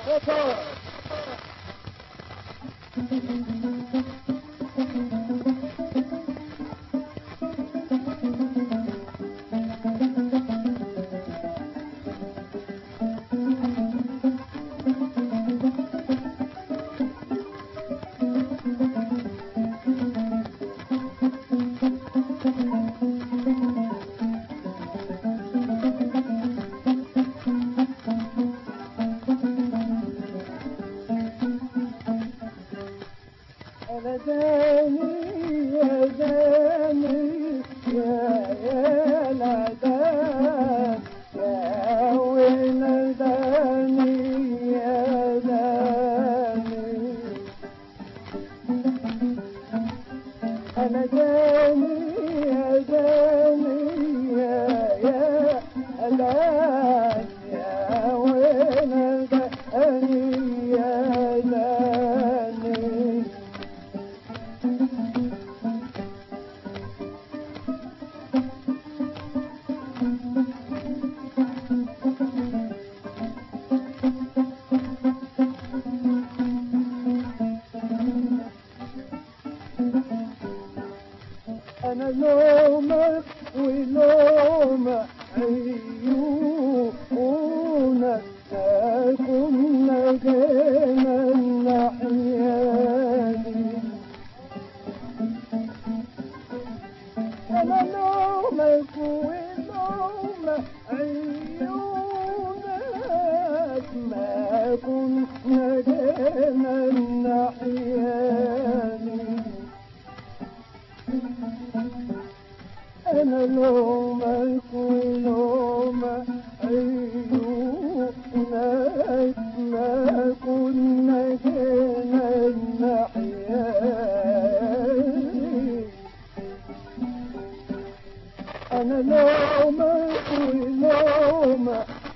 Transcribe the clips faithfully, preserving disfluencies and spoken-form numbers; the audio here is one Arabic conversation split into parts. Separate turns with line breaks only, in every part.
أنا لومك ولوم عيونك كنا جينا الناحية. أنا لومك ولوم عيونك ما كنا جينا الناحية. أنا لومك ولوم عيونك ما كنا جينا الناحية. أنا لومك ولوم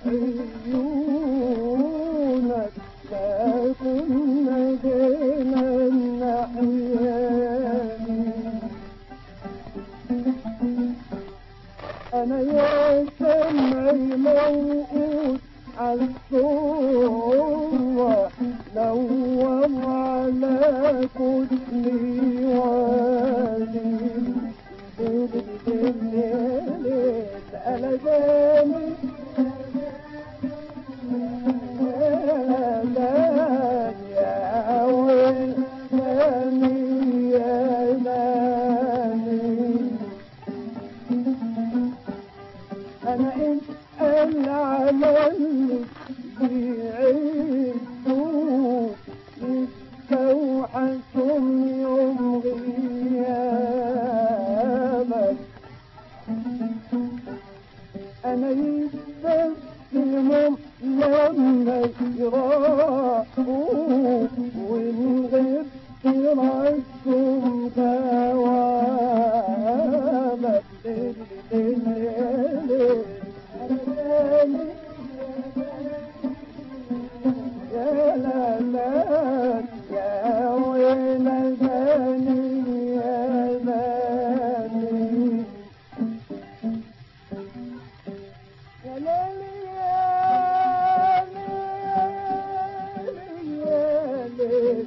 عيونك ما كنا جينا الناحية. أنا يا سمعي موقوت عالصورة نور على كتلي وادي أنا جاني يا ويل يا ناني. أنا اسأل على اللي بيعيشوا يستوحشوا يوم غيابك. أنا يستسلموا لما يراقوا وإن غبت رأسهم ثوابك. يا لا لا يا ويل البني يا بني. يا ليلي يا ليلي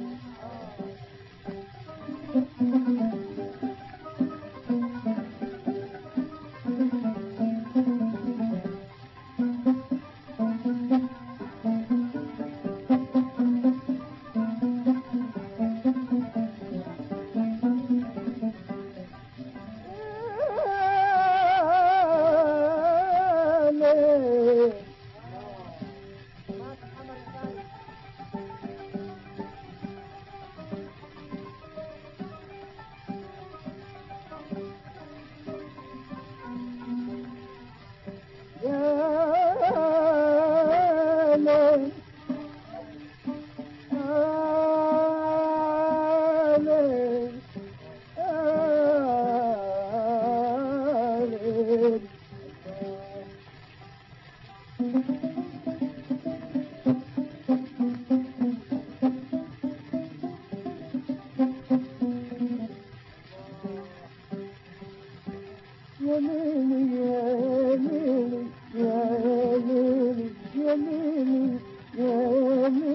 يا ليلي يا ليلي يا ليلي يا ليلي